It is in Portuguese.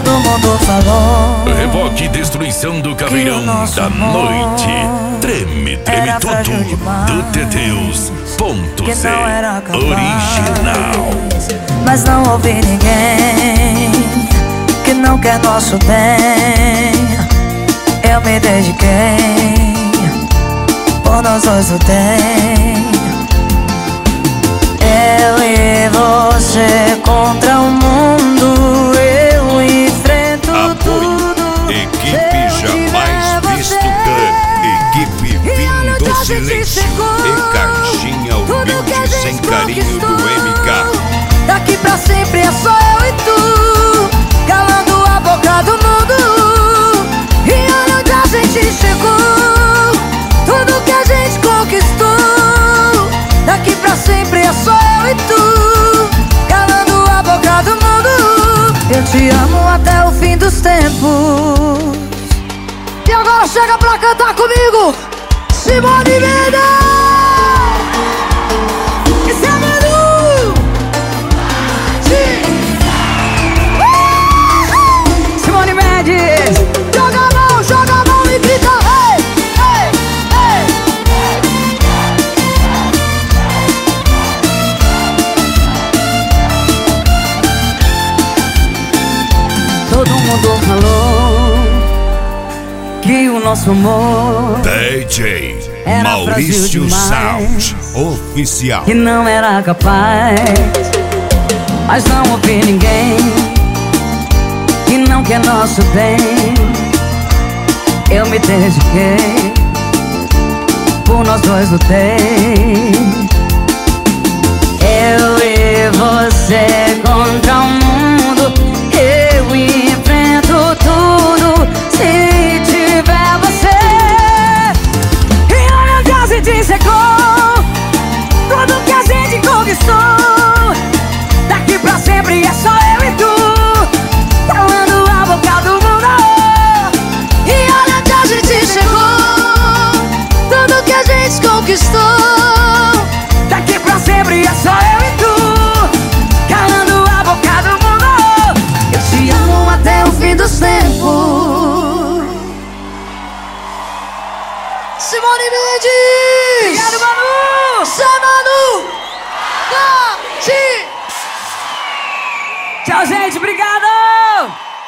Todo mundo falou. Revoque e destruição do caveirão da noite. Treme, treme tudo. Do Teteus. Ponto Que Z. não era capaz. Original. Mas não ouvi ninguém que não quer nosso bem. Eu me dediquei, por nós dois lutei. Eu e você contra o mundo. Eu enfrento tudo. Equipe jamais visto clã. Equipe Vindo Silêncio. E caixinha humilde sem carinho do MK. Daqui pra sempre é só eu e tu, calando a boca do mundo. E olha onde a gente chegou, tudo que a gente conquistou. Daqui pra sempre é só eu e tu, calando a boca do mundo. Eu te amo até o fim dos tempos. E agora chega pra cantar comigo, Simone Mendes. Joga a mão e grita, ei, ei, ei. Todo mundo falou que o nosso amor DJ era Maurício frágil Sound Oficial. que não era capaz. Mas não ouvi ninguém que não quer nosso bem. Eu me dediquei, por nós dois lutei. Eu e você contra o mundo. Eu enfrento tudo se tiver você. E olha onde a gente chegou, tudo que a gente conquistou. Daqui pra sempre é só eu e tu, calando a boca do mundo. Conquistou. Daqui pra sempre é só eu e tu, calando a boca do mundo. Eu te amo até o fim dos tempos. Simone Mendes. Obrigado, Manu. Manu. Tchau, gente, obrigado.